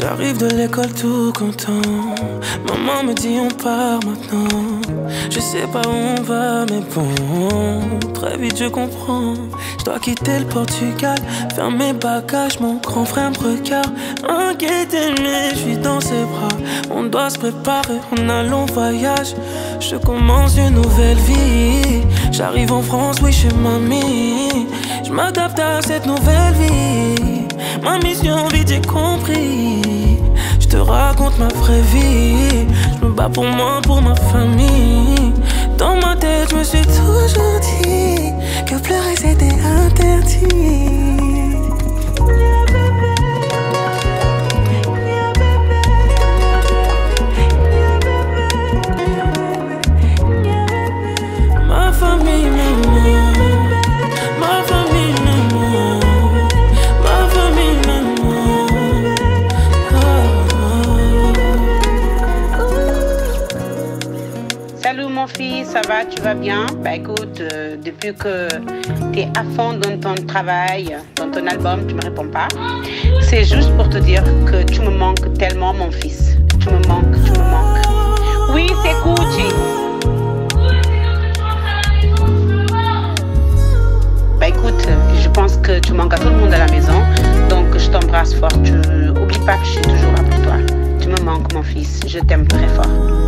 J'arrive de l'école tout content. Maman me dit on part maintenant. Je sais pas où on va mais bon, très vite je comprends. Je dois quitter le Portugal, faire mes bagages. Mon grand frère me regarde, inquiété mais je suis dans ses bras. On doit se préparer, on a long voyage. Je commence une nouvelle vie. J'arrive en France, oui chez mamie. Je m'adapte à cette nouvelle vie. Ma mission vite j'ai compris. Je te raconte ma vraie vie. Je me bats pour moi, pour ma famille. Dans ma tête je me suis toujours dit que pleurer c'était interdit. Ma famille maman, ma famille maman, ma famille maman. Salut mon fils, ça va, tu vas bien? Bah écoute, depuis que t'es à fond dans ton travail, dans ton album, tu me réponds pas. C'est juste pour te dire que tu me manques tellement mon fils. Tu me manques, tu me manques. Oui, c'est Gucci. Bah écoute, je pense que tu manques à tout le monde à la maison, donc je t'embrasse fort. Oublie pas que je suis toujours là pour toi. Tu me manques mon fils, je t'aime très fort.